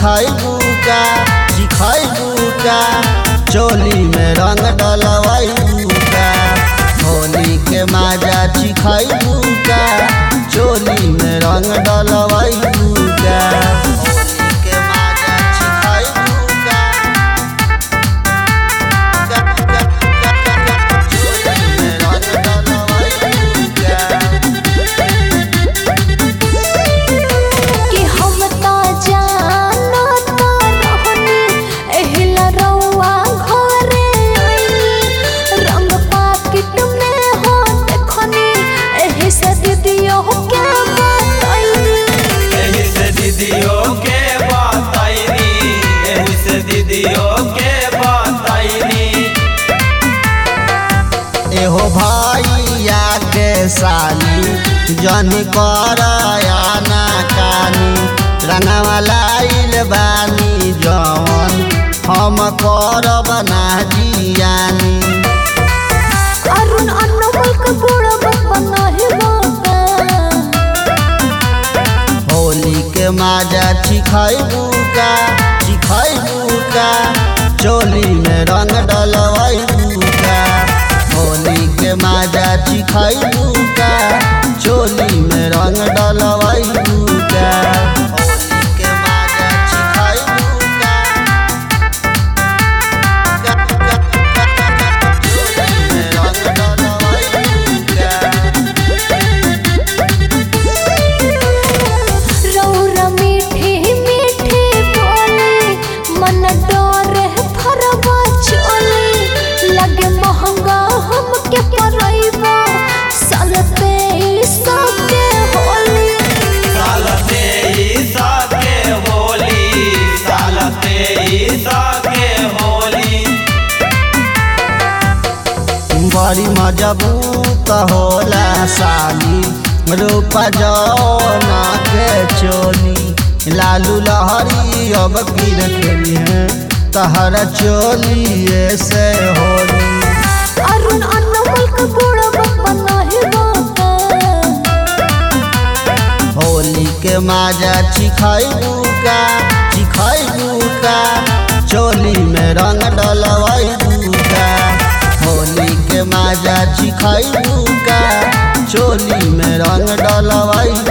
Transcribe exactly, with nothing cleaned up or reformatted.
चिखाइबू का चिखाइबू का चोली में रंग डलवाइबू का होली के माजा चिखाइबू का चोली में रंग डलवाइबू का होली के माजा चिखाइबू का चोली में रंग डलवाइबू का कि हम तो जानो तो रहनी एहिला रउआ घरे आइनी रंग पाकिट में हो देखनी एही से दीदियो के बताइनी एही से दीदियो के बताइनी एही से दीदियो के बताइनी एहो भैया के साली जन करया ना कानी रंगवा लाइल बानी जवन हम करब ना जियानी अरुण अनमोल के गुड़ बनाही बाबा होली के माजा चिखाइबू का चिखाइबू का चोली में रंग डलवाइबू का होली के माजा चिखाइबू का चोली में रंग डलवाइबू का होली के माजा चिखाइबू का चोली में रंग डलवाइबू का रौरा मीठी मीठी बोली मन डोरे फरवा चोली लगे महंगा हम के परइबा सालते सबके होली सालते ईसा के होली सालते ईसा के होली बड़ी मजबूत होला साली रूपा जौना के चोली लालू लहरी अब गिर खेली है तहरा चोली से होली अरुण अनमोल के गुड़ बनाही बाबा होली के माजा चिखाइबू का चिखाइबू का चोली में रंग डलवाइबू का होली के माजा चिखाइबू का चोली में रंग डलवाइबू